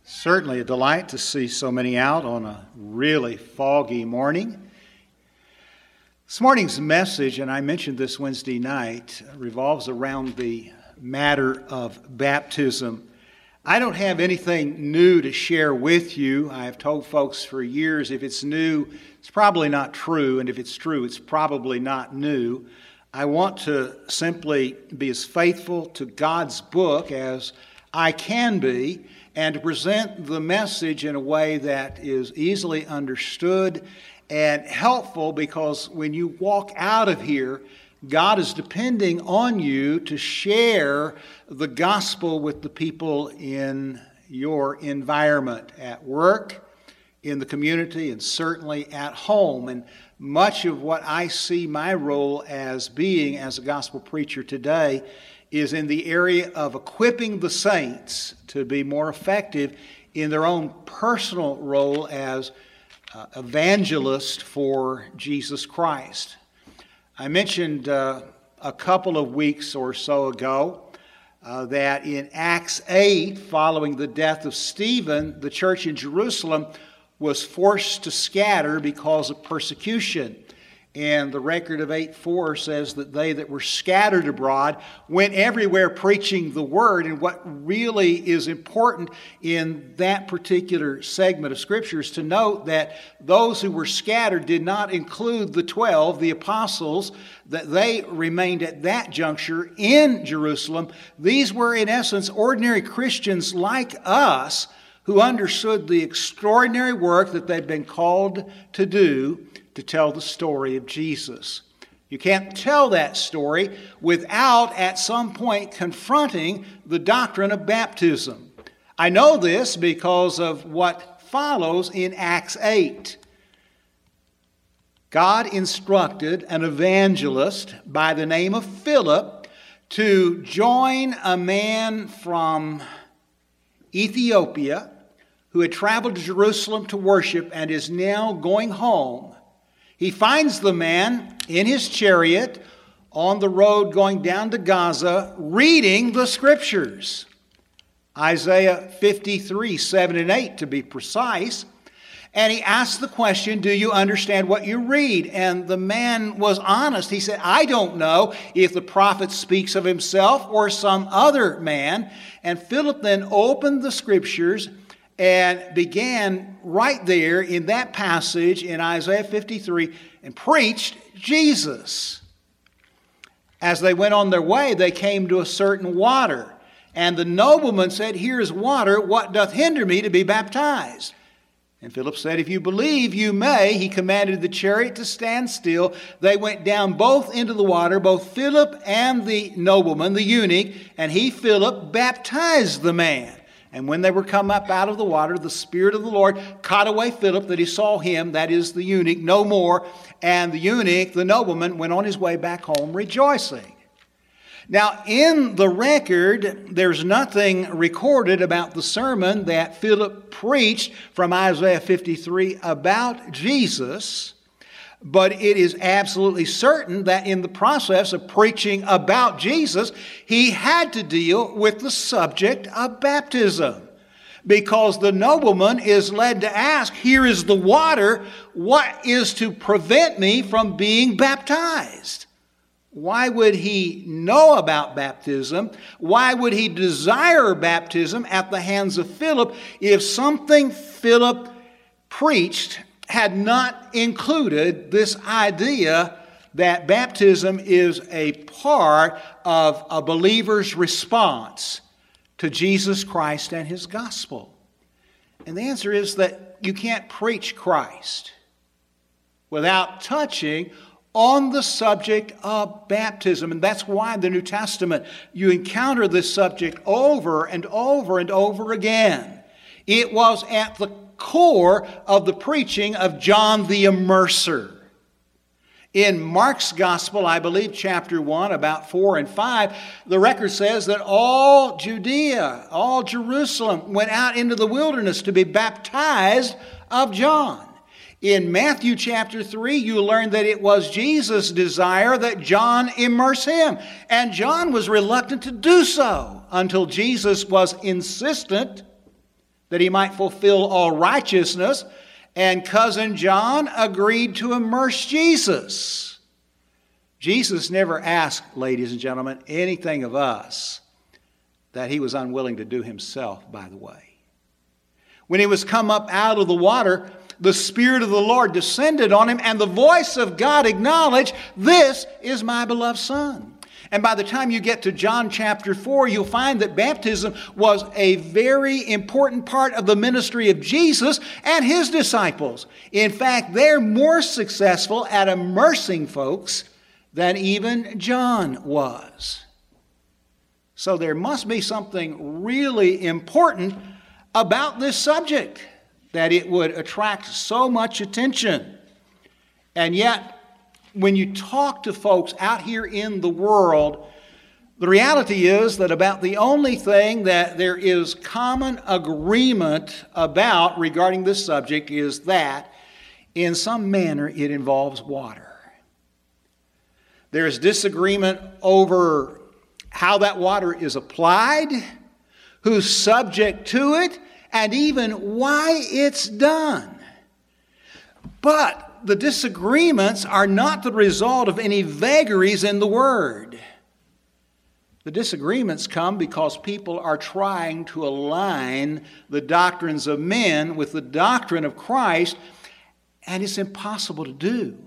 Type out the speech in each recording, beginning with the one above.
Certainly a delight to see so many out on a really foggy morning. This morning's message, and I mentioned this Wednesday night, revolves around the matter of baptism. I don't have anything new to share with you. I have told folks for years if it's new, it's probably not true, and if it's true, it's probably not new. I want to simply be as faithful to God's book as I can be, and to present the message in a way that is easily understood and helpful, because when you walk out of here, God is depending on you to share the gospel with the people in your environment, at work, in the community, and certainly at home. And much of what I see my role as being as a gospel preacher today is in the area of equipping the saints to be more effective in their own personal role as evangelists for Jesus Christ. I mentioned a couple of weeks or so ago that in Acts 8, following the death of Stephen, the church in Jerusalem was forced to scatter because of persecution. And the record of 8:4 says that they that were scattered abroad went everywhere preaching the word. And what really is important in that particular segment of Scripture is to note that those who were scattered did not include the 12, the apostles, that they remained at that juncture in Jerusalem. These were, in essence, ordinary Christians like us who understood the extraordinary work that they'd been called to do, to tell the story of Jesus. You can't tell that story without at some point confronting the doctrine of baptism. I know this because of what follows in Acts 8. God instructed an evangelist by the name of Philip to join a man from Ethiopia who had traveled to Jerusalem to worship and is now going home. He finds the man in his chariot on the road going down to Gaza, reading the Scriptures. Isaiah 53, 7 and 8 to be precise. And he asks the question, do you understand what you read? And the man was honest. He said, I don't know if the prophet speaks of himself or some other man. And Philip then opened the Scriptures and began right there in that passage in Isaiah 53 and preached Jesus. As they went on their way, they came to a certain water. And the nobleman said, here is water, what doth hinder me to be baptized? And Philip said, if you believe, you may. He commanded the chariot to stand still. They went down both into the water, both Philip and the nobleman, the eunuch, and he, Philip, baptized the man. And when they were come up out of the water, the Spirit of the Lord caught away Philip, that he saw him, that is the eunuch, no more. And the eunuch, the nobleman, went on his way back home rejoicing. Now, in the record, there's nothing recorded about the sermon that Philip preached from Isaiah 53 about Jesus, but it is absolutely certain that in the process of preaching about Jesus, he had to deal with the subject of baptism. Because the nobleman is led to ask, here is the water, what is to prevent me from being baptized? Why would he know about baptism? Why would he desire baptism at the hands of Philip if something Philip preached had not included this idea that baptism is a part of a believer's response to Jesus Christ and His gospel? And the answer is that you can't preach Christ without touching on the subject of baptism. And that's why in the New Testament you encounter this subject over and over and over again. It was at the core of the preaching of John the Immerser. In Mark's Gospel, I believe chapter 1, about 4 and 5, the record says that all Judea, all Jerusalem went out into the wilderness to be baptized of John. In Matthew chapter 3, you learn that it was Jesus' desire that John immerse him. And John was reluctant to do so until Jesus was insistent that he might fulfill all righteousness, and cousin John agreed to immerse Jesus. Jesus never asked, ladies and gentlemen, anything of us that he was unwilling to do himself, by the way. When he was come up out of the water, the Spirit of the Lord descended on him, and the voice of God acknowledged, "This is my beloved Son." And by the time you get to John chapter 4, you'll find that baptism was a very important part of the ministry of Jesus and his disciples. In fact, they're more successful at immersing folks than even John was. So there must be something really important about this subject that it would attract so much attention. And yet, when you talk to folks out here in the world, the reality is that about the only thing that there is common agreement about regarding this subject is that in some manner it involves water. There is disagreement over how that water is applied, who's subject to it, and even why it's done. But the disagreements are not the result of any vagaries in the Word. The disagreements come because people are trying to align the doctrines of men with the doctrine of Christ, and it's impossible to do.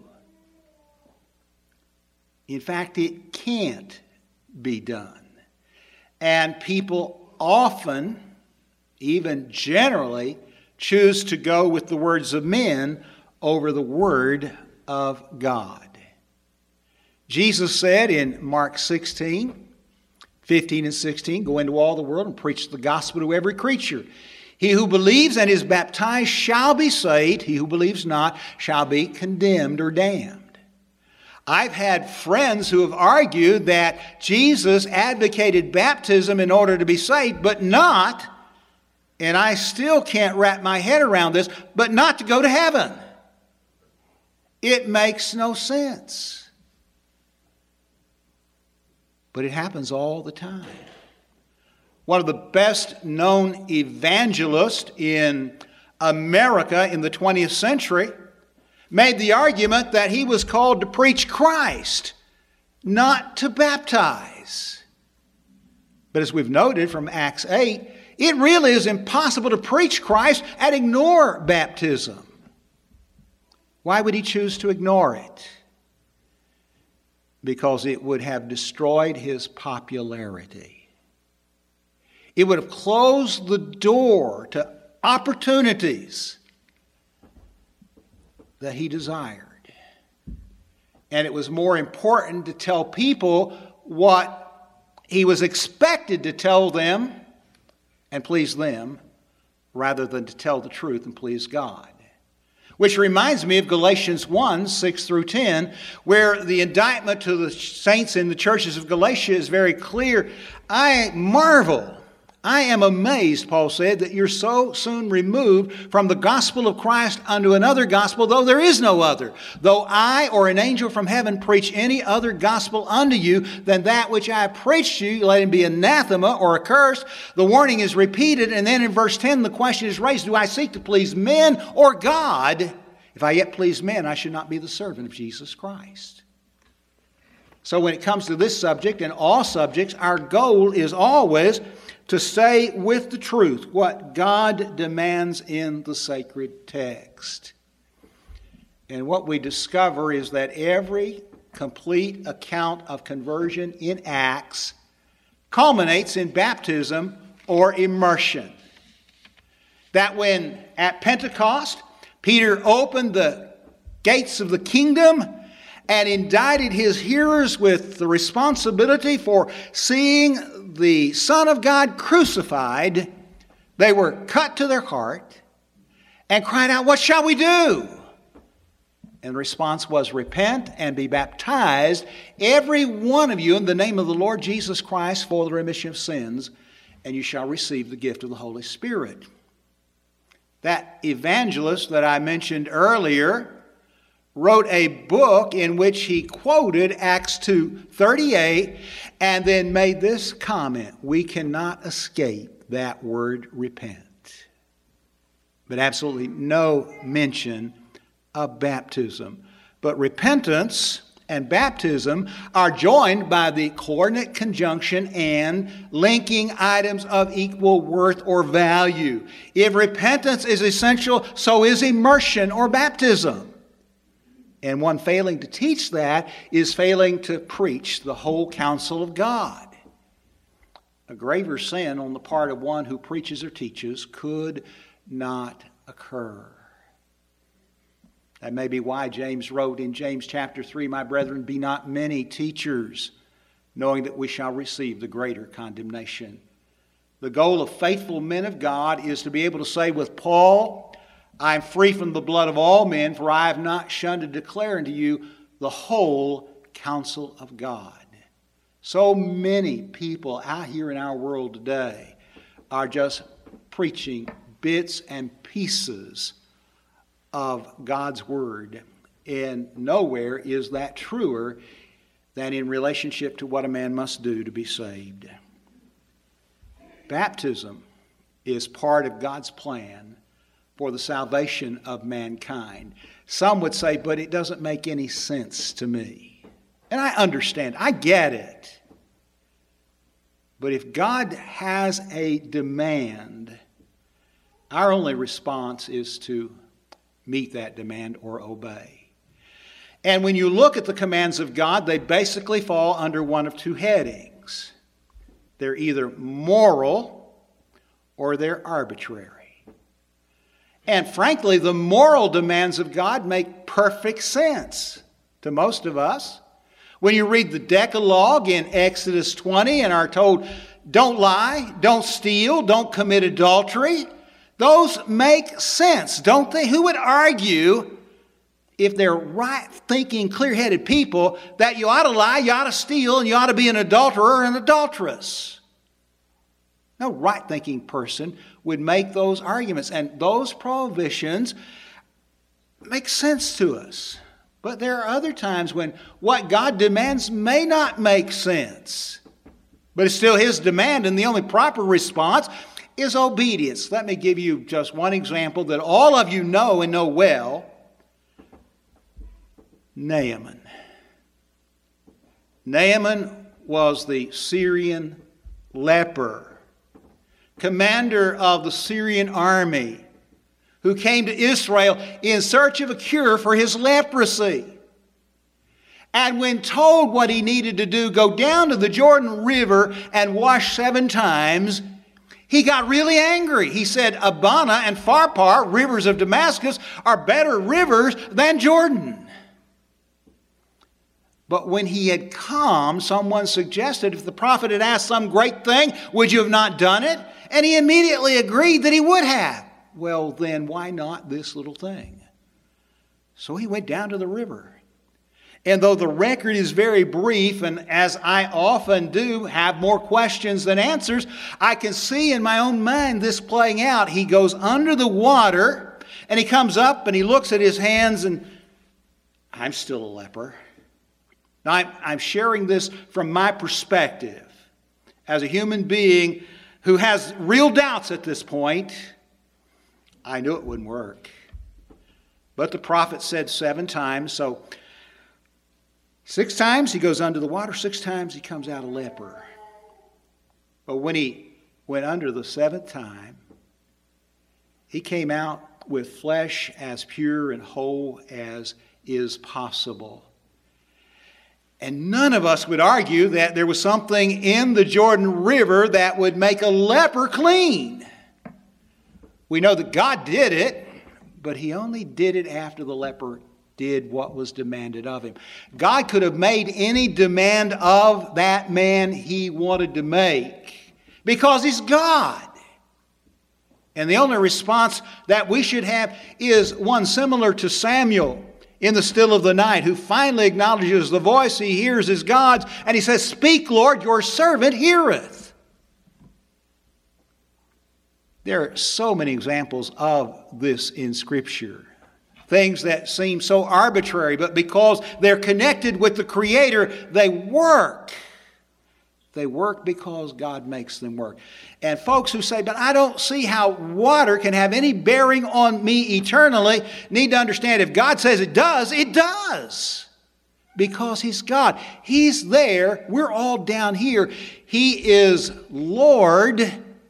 In fact, it can't be done. And people often, even generally, choose to go with the words of men over the Word of God. Jesus said in Mark 16, 15 and 16, "Go into all the world and preach the gospel to every creature. He who believes and is baptized shall be saved. He who believes not shall be condemned or damned." I've had friends who have argued that Jesus advocated baptism in order to be saved, but not, and I still can't wrap my head around this, but not to go to heaven. It makes no sense. But it happens all the time. One of the best known evangelists in America in the 20th century made the argument that he was called to preach Christ, not to baptize. But as we've noted from Acts 8, it really is impossible to preach Christ and ignore baptism. Why would he choose to ignore it? Because it would have destroyed his popularity. It would have closed the door to opportunities that he desired. And it was more important to tell people what he was expected to tell them and please them, rather than to tell the truth and please God. Which reminds me of Galatians 1, 6 through 10, where the indictment to the saints in the churches of Galatia is very clear. "I marvel, I am amazed," Paul said, "that you're so soon removed from the gospel of Christ unto another gospel, though there is no other. Though I or an angel from heaven preach any other gospel unto you than that which I have preached to you, let him be anathema or accursed." The warning is repeated, and then in verse 10 the question is raised, do I seek to please men or God? If I yet please men, I should not be the servant of Jesus Christ. So when it comes to this subject and all subjects, our goal is always to stay with the truth, what God demands in the sacred text. And what we discover is that every complete account of conversion in Acts culminates in baptism or immersion. That when at Pentecost, Peter opened the gates of the kingdom and indicted his hearers with the responsibility for seeing the Son of God crucified, they were cut to their heart and cried out, "What shall we do?" And the response was, "Repent and be baptized, every one of you, in the name of the Lord Jesus Christ for the remission of sins, and you shall receive the gift of the Holy Spirit." That evangelist that I mentioned earlier wrote a book in which he quoted Acts 2:38 and then made this comment: "We cannot escape that word repent." but absolutely no mention of baptism. But repentance and baptism are joined by the coordinate conjunction and linking items of equal worth or value. If repentance is essential, so is immersion or baptism. And one failing to teach that is failing to preach the whole counsel of God. A graver sin on the part of one who preaches or teaches could not occur. That may be why James wrote in James chapter 3, "My brethren, be not many teachers, knowing that we shall receive the greater condemnation." The goal of faithful men of God is to be able to say with Paul, "I am free from the blood of all men, for I have not shunned to declare unto you the whole counsel of God." So many people out here in our world today are just preaching bits and pieces of God's Word, and nowhere is that truer than in relationship to what a man must do to be saved. Baptism is part of God's plan for the salvation of mankind. Some would say, but it doesn't make any sense to me. And I understand, I get it. But if God has a demand, our only response is to meet that demand or obey. And when you look at the commands of God, they basically fall under one of two headings. They're either moral or they're arbitrary. And frankly, the moral demands of God make perfect sense to most of us. When you read the Decalogue in Exodus 20 and are told, don't lie, don't steal, don't commit adultery, those make sense, don't they? Who would argue, if they're right-thinking, clear-headed people, that you ought to lie, you ought to steal, and you ought to be an adulterer or an adulteress? No right-thinking person would make those arguments. And those prohibitions make sense to us. But there are other times when what God demands may not make sense. But it's still His demand, and the only proper response is obedience. Let me give you just one example that all of you know and know well. Naaman. Naaman was the Syrian leper, commander of the Syrian army, who came to Israel in search of a cure for his leprosy. And when told what he needed to do, go down to the Jordan River and wash 7 times, he got really angry. He said, Abana and Pharpar, rivers of Damascus, are better rivers than Jordan. But when he had come, someone suggested, if the prophet had asked some great thing, would you have not done it? And he immediately agreed that he would have. Well, then why not this little thing? So he went down to the river. And though the record is very brief, and as I often do have more questions than answers, I can see in my own mind this playing out. He goes under the water, and he comes up, and he looks at his hands, and I'm still a leper. Now, I'm sharing this from my perspective as a human being who has real doubts at this point. I knew it wouldn't work. But the prophet said 7 times, so 6 times he goes under the water, 6 times he comes out a leper. But when he went under the 7th time, he came out with flesh as pure and whole as is possible. And none of us would argue that there was something in the Jordan River that would make a leper clean. We know that God did it, but He only did it after the leper did what was demanded of him. God could have made any demand of that man He wanted to make because He's God. And the only response that we should have is one similar to Samuel in the still of the night, who finally acknowledges the voice he hears is God's, and he says, "Speak, Lord, your servant heareth." There are so many examples of this in Scripture. Things that seem so arbitrary, but because they're connected with the Creator, they work. They work because God makes them work. And folks who say, but I don't see how water can have any bearing on me eternally, need to understand if God says it does, it does. Because He's God. He's there. We're all down here. He is Lord,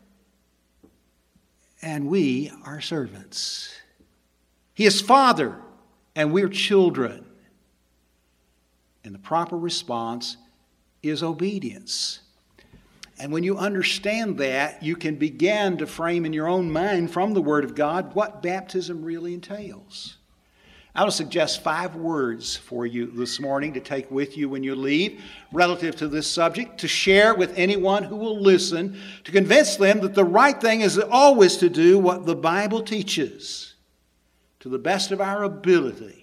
and we are servants. He is Father, and we're children. And the proper response is obedience. And when you understand that, you can begin to frame in your own mind from the Word of God what baptism really entails. I will suggest 5 words for you this morning to take with you when you leave relative to this subject, to share with anyone who will listen, to convince them that the right thing is always to do what the Bible teaches to the best of our ability.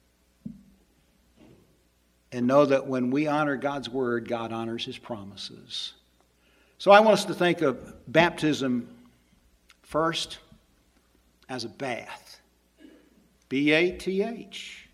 And know that when we honor God's Word, God honors His promises. So I want us to think of baptism first as a bath. B-A-T-H.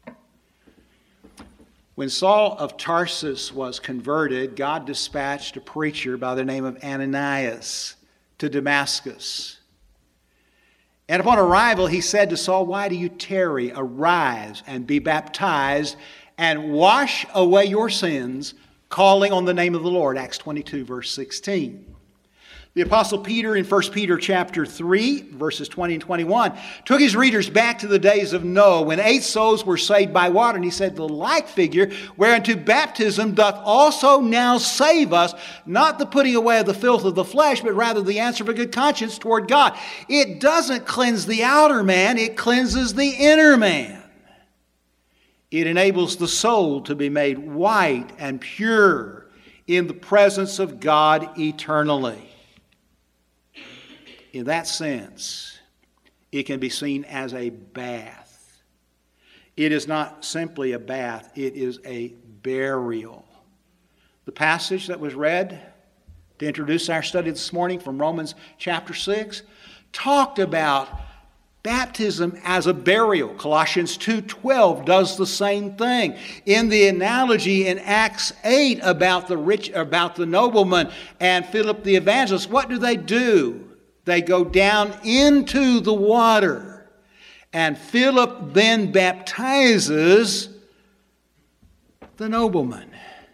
When Saul of Tarsus was converted, God dispatched a preacher by the name of Ananias to Damascus. And upon arrival, he said to Saul, "Why do you tarry? Arise and be baptized and wash away your sins, calling on the name of the Lord." Acts 22, verse 16. The Apostle Peter in 1 Peter chapter 3, verses 20 and 21, took his readers back to the days of Noah, when 8 souls were saved by water. And he said, "The like figure whereunto baptism doth also now save us, not the putting away of the filth of the flesh, but rather the answer of a good conscience toward God." It doesn't cleanse the outer man, it cleanses the inner man. It enables the soul to be made white and pure in the presence of God eternally. In that sense, it can be seen as a bath. It is not simply a bath, it is a burial. The passage that was read to introduce our study this morning from Romans chapter 6 talked about baptism as a burial. Colossians 2:12 does the same thing. In the analogy in Acts 8 about the nobleman and Philip the evangelist, what do? They go down into the water. And Philip then baptizes the nobleman.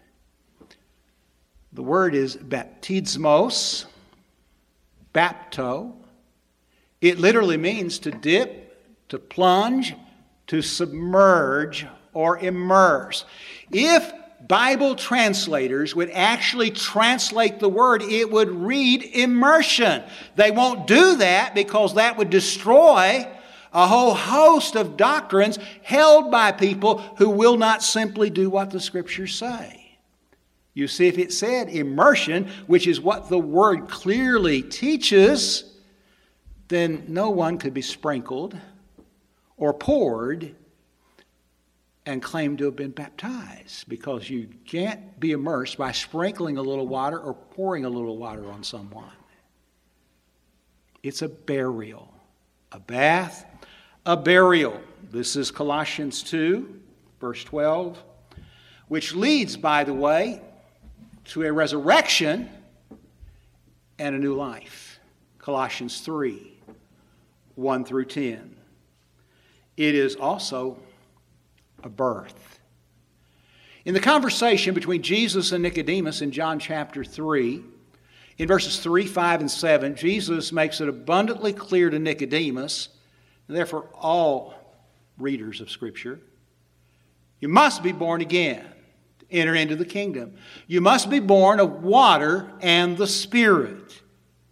The word is baptismos, bapto. It literally means to dip, to plunge, to submerge, or immerse. If Bible translators would actually translate the word, it would read immersion. They won't do that because that would destroy a whole host of doctrines held by people who will not simply do what the Scriptures say. You see, if it said immersion, which is what the word clearly teaches, then no one could be sprinkled or poured and claim to have been baptized, because you can't be immersed by sprinkling a little water or pouring a little water on someone. It's a burial. A bath, a burial. This is Colossians 2, verse 12, which leads, by the way, to a resurrection and a new life. Colossians 3, 1 through 10. It is also a birth. In the conversation between Jesus and Nicodemus in John chapter 3, in verses 3, 5, and 7, Jesus makes it abundantly clear to Nicodemus, and therefore all readers of Scripture, you must be born again to enter into the kingdom. You must be born of water and the Spirit.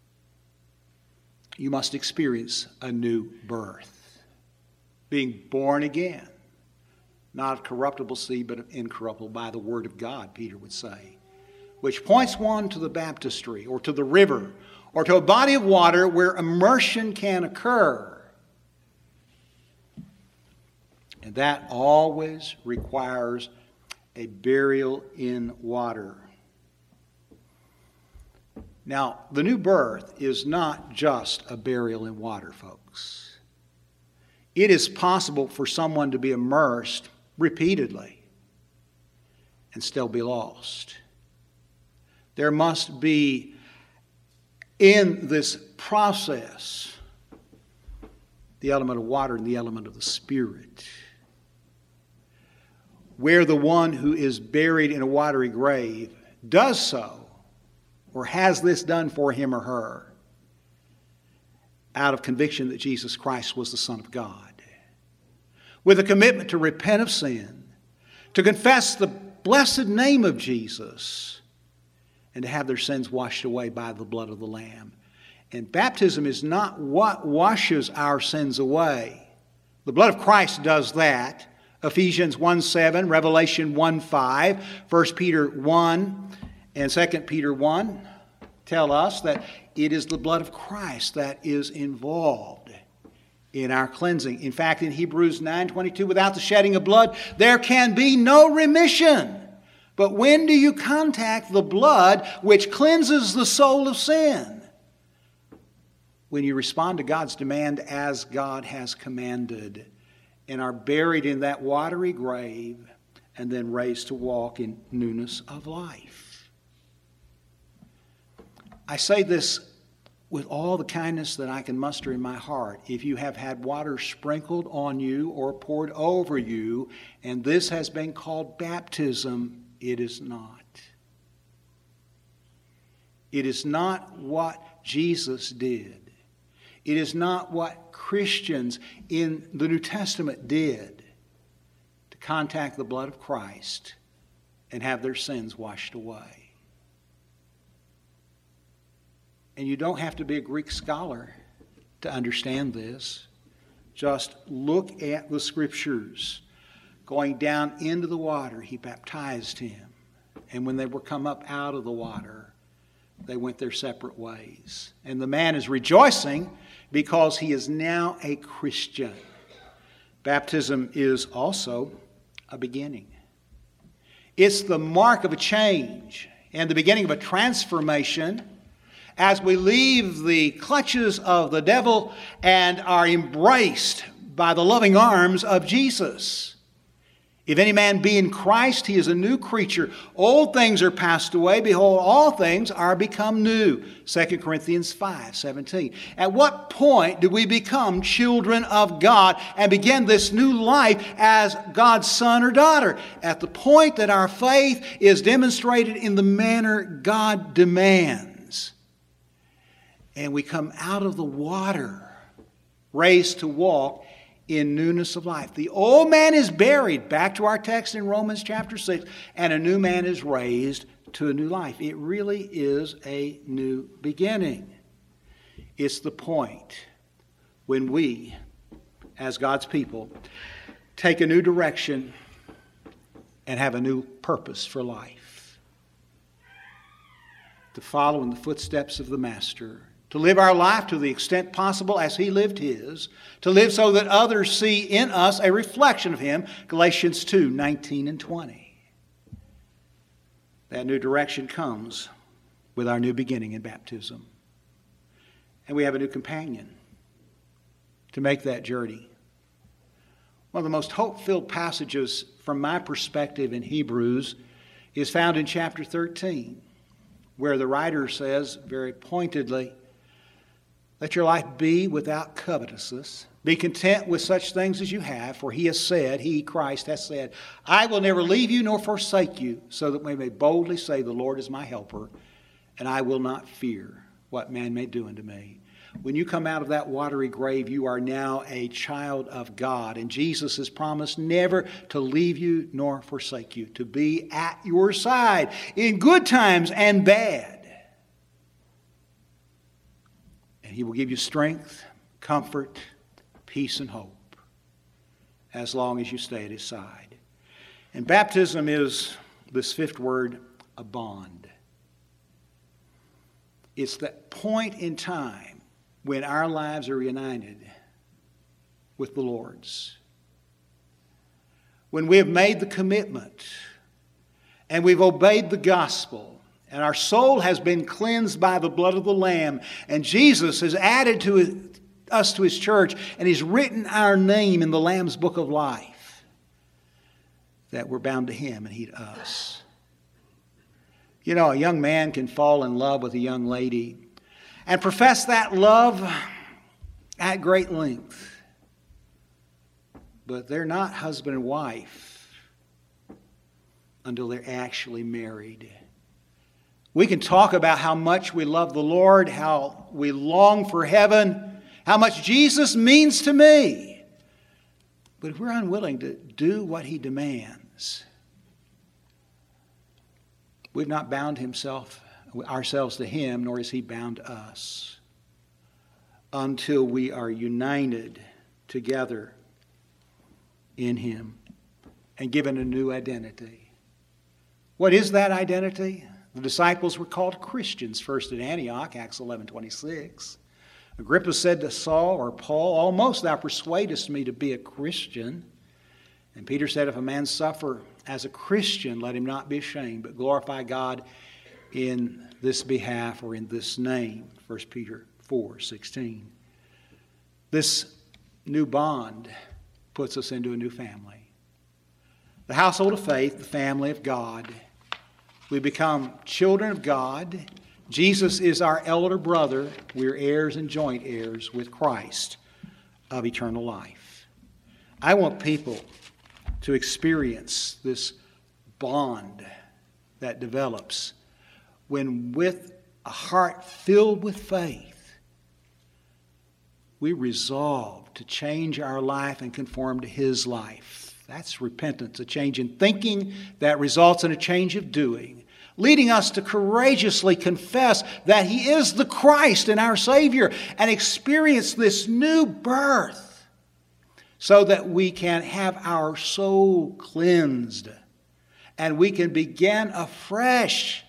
You must experience a new birth, being born again. Not of corruptible seed, but of incorruptible, by the word of God, Peter would say. Which points one to the baptistry, or to the river, or to a body of water where immersion can occur. And that always requires a burial in water. Now, the new birth is not just a burial in water, folks. It is possible for someone to be immersed repeatedly and still be lost. There must be, in this process, the element of water and the element of the Spirit. Where the one who is buried in a watery grave does so, or has this done for him or her, out of conviction that Jesus Christ was the Son of God, with a commitment to repent of sin, to confess the blessed name of Jesus, and to have their sins washed away by the blood of the Lamb. And baptism is not what washes our sins away. The blood of Christ does that. Ephesians 1:7, Revelation 1:5, 1 Peter 1 and 2 Peter 1 tell us that it is the blood of Christ that is involved in our cleansing. In fact, in Hebrews 9:22, without the shedding of blood, there can be no remission. But when do you contact the blood which cleanses the soul of sin? When you respond to God's demand as God has commanded, and are buried in that watery grave, and then raised to walk in newness of life. I say this with all the kindness that I can muster in my heart. If you have had water sprinkled on you or poured over you, and this has been called baptism, it is not. It is not what Jesus did. It is not what Christians in the New Testament did to contact the blood of Christ and have their sins washed away. And you don't have to be a Greek scholar to understand this. Just look at the Scriptures. Going down into the water, he baptized him. And when they were come up out of the water, they went their separate ways. And the man is rejoicing because he is now a Christian. Baptism is also a beginning. It's the mark of a change and the beginning of a transformation as we leave the clutches of the devil and are embraced by the loving arms of Jesus. If any man be in Christ, he is a new creature. Old things are passed away. Behold, all things are become new. 2 Corinthians 5:17. At what point do we become children of God and begin this new life as God's son or daughter? At the point that our faith is demonstrated in the manner God demands. And we come out of the water, raised to walk in newness of life. The old man is buried, back to our text in Romans chapter 6, and a new man is raised to a new life. It really is a new beginning. It's the point when we, as God's people, take a new direction and have a new purpose for life. To follow in the footsteps of the Master. To live our life to the extent possible as he lived his. To live so that others see in us a reflection of him. Galatians 2:19 and 20. That new direction comes with our new beginning in baptism. And we have a new companion to make that journey. One of the most hope-filled passages from my perspective in Hebrews is found in chapter 13, where the writer says very pointedly, let your life be without covetousness. Be content with such things as you have, for he has said, he, Christ, has said, I will never leave you nor forsake you, so that we may boldly say, the Lord is my helper, and I will not fear what man may do unto me. When you come out of that watery grave, you are now a child of God, and Jesus has promised never to leave you nor forsake you, to be at your side in good times and bad. And he will give you strength, comfort, peace, and hope as long as you stay at his side. And baptism is, this fifth word, a bond. It's that point in time when our lives are united with the Lord's. When we have made the commitment and we've obeyed the gospel, and our soul has been cleansed by the blood of the Lamb. And Jesus has added to us to his church. And he's written our name in the Lamb's book of life. That we're bound to him and he to us. You know, a young man can fall in love with a young lady and profess that love at great length. But they're not husband and wife until they're actually married. We can talk about how much we love the Lord, how we long for heaven, how much Jesus means to me. But if we're unwilling to do what He demands, we've not bound ourselves to Him, nor is He bound us, until we are united together in Him and given a new identity. What is that identity? The disciples were called Christians first at Antioch, Acts 11:26. Agrippa said to Saul or Paul, "Almost thou persuadest me to be a Christian." And Peter said, "If a man suffer as a Christian, let him not be ashamed, but glorify God in this behalf," or in this name, 1 Peter 4:16. This new bond puts us into a new family. The household of faith, the family of God. We become children of God. Jesus is our elder brother. We're heirs and joint heirs with Christ of eternal life. I want people to experience this bond that develops when, with a heart filled with faith, we resolve to change our life and conform to His life. That's repentance, a change in thinking that results in a change of doing, leading us to courageously confess that He is the Christ and our Savior and experience this new birth so that we can have our soul cleansed and we can begin afresh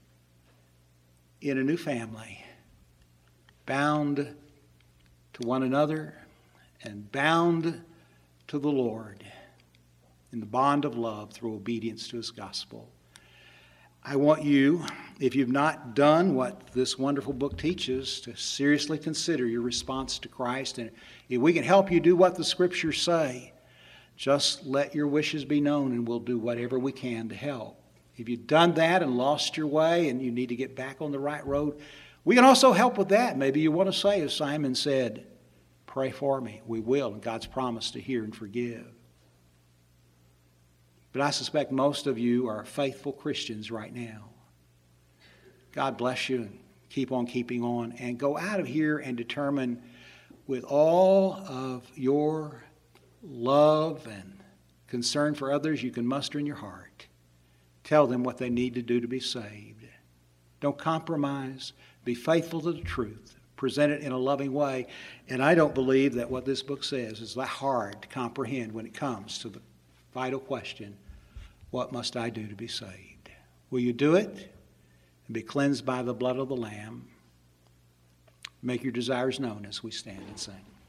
in a new family, bound to one another and bound to the Lord in the bond of love through obedience to His gospel. I want you, if you've not done what this wonderful book teaches, to seriously consider your response to Christ. And if we can help you do what the Scriptures say, just let your wishes be known and we'll do whatever we can to help. If you've done that and lost your way and you need to get back on the right road, we can also help with that. Maybe you want to say, as Simon said, "Pray for me." We will, and God's promised to hear and forgive. But I suspect most of you are faithful Christians right now. God bless you, and keep on keeping on, and go out of here and determine with all of your love and concern for others you can muster in your heart. Tell them what they need to do to be saved. Don't compromise. Be faithful to the truth. Present it in a loving way. And I don't believe that what this book says is that hard to comprehend when it comes to the vital question, what must I do to be saved? Will you do it and be cleansed by the blood of the Lamb? Make your desires known as we stand and sing.